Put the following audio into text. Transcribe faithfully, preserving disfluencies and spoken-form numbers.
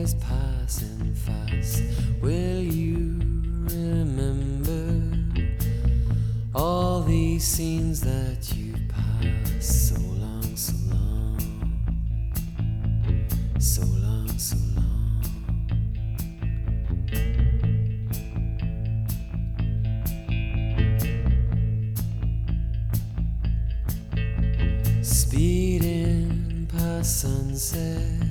is passing fast. Will you remember all these scenes that you've passed? So long, so long, so long, so long. Speeding past sunset,